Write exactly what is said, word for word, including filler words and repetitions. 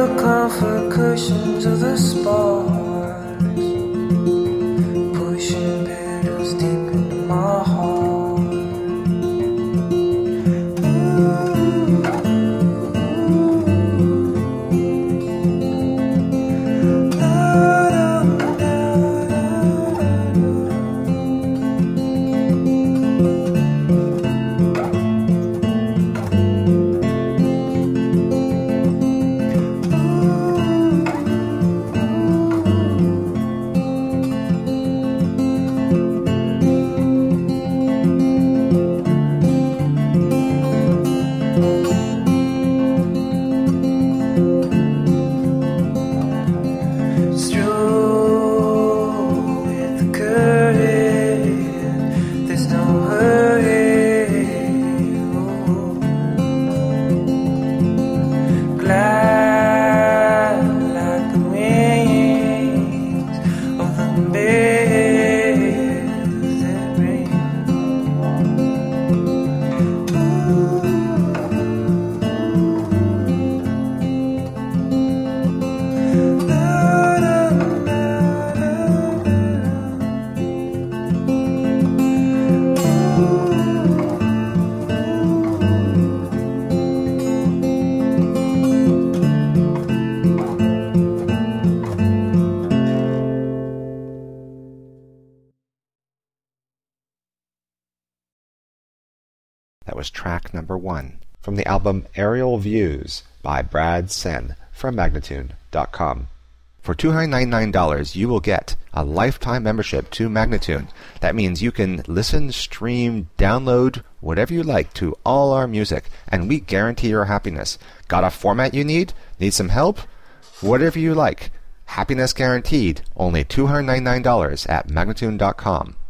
the comfort cushions of the spars, pushing pedals deep into my heart. That was track number one from the album Aerial Views by Brad Sen from Magnatune dot com. For two hundred ninety-nine dollars, you will get a lifetime membership to Magnatune. That means you can listen, stream, download, whatever you like to all our music, and we guarantee your happiness. Got a format you need? Need some help? Whatever you like. Happiness guaranteed. Only two hundred ninety-nine dollars at Magnatune dot com.